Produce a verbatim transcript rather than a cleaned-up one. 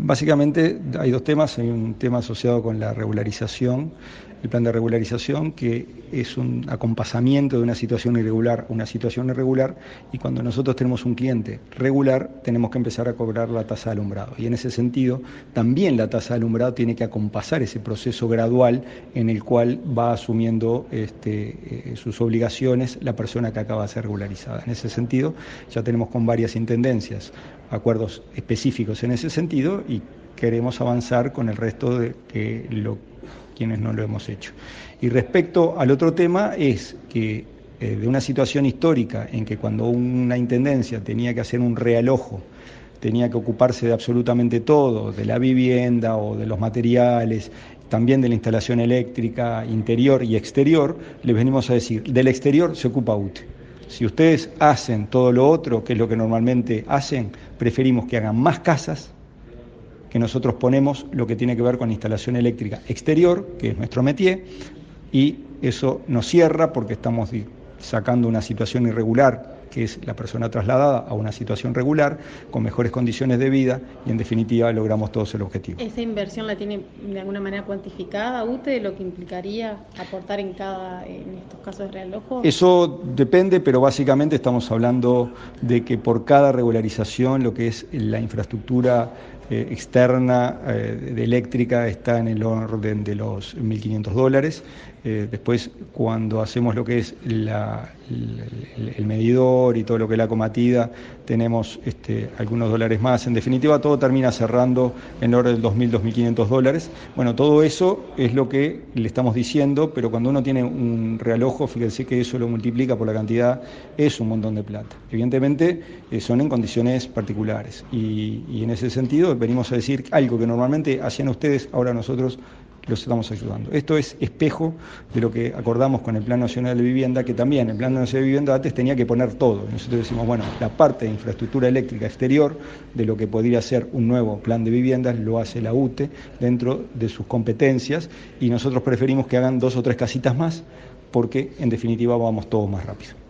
Básicamente hay dos temas, hay un tema asociado con la regularización, el plan de regularización, que es un acompasamiento de una situación irregular a una situación irregular, y cuando nosotros tenemos un cliente regular tenemos que empezar a cobrar la tasa de alumbrado, y en ese sentido también la tasa de alumbrado tiene que acompasar ese proceso gradual en el cual va asumiendo este, eh, sus obligaciones la persona que acaba de ser regularizada. En ese sentido ya tenemos con varias intendencias acuerdos específicos en ese sentido y queremos avanzar con el resto de que lo, quienes no lo hemos hecho. Y respecto al otro tema es que eh, de una situación histórica en que cuando una intendencia tenía que hacer un realojo, tenía que ocuparse de absolutamente todo, de la vivienda o de los materiales, también de la instalación eléctrica interior y exterior, les venimos a decir, del exterior se ocupa U T E. Si ustedes hacen todo lo otro, que es lo que normalmente hacen, preferimos que hagan más casas, que nosotros ponemos lo que tiene que ver con la instalación eléctrica exterior, que es nuestro métier, y eso nos cierra porque estamos sacando una situación irregular, que es la persona trasladada, a una situación regular, con mejores condiciones de vida, y en definitiva logramos todos el objetivo. ¿Esa inversión la tiene de alguna manera cuantificada U T E, lo que implicaría aportar en cada en estos casos de realojo? Eso depende, pero básicamente estamos hablando de que por cada regularización lo que es la infraestructura eh, externa eh, de eléctrica está en el orden de los mil quinientos dólares. Eh, después, cuando hacemos lo que es la, el, el medidor y todo lo que es la comatida, tenemos este, algunos dólares más. En definitiva, todo termina cerrando en el orden de dos mil, dos mil quinientos dólares. Bueno, todo eso es lo que le estamos diciendo, pero cuando uno tiene un realojo, fíjense que eso lo multiplica por la cantidad, es un montón de plata. Evidentemente, eh, son en condiciones particulares. Y, y en ese sentido, venimos a decir algo que normalmente hacían ustedes, ahora nosotros los estamos ayudando. Esto es espejo de lo que acordamos con el Plan Nacional de Vivienda, que también el Plan Nacional de Vivienda antes tenía que poner todo. Nosotros decimos, bueno, la parte de infraestructura eléctrica exterior de lo que podría ser un nuevo plan de viviendas lo hace la U T E dentro de sus competencias, y nosotros preferimos que hagan dos o tres casitas más porque en definitiva vamos todos más rápido.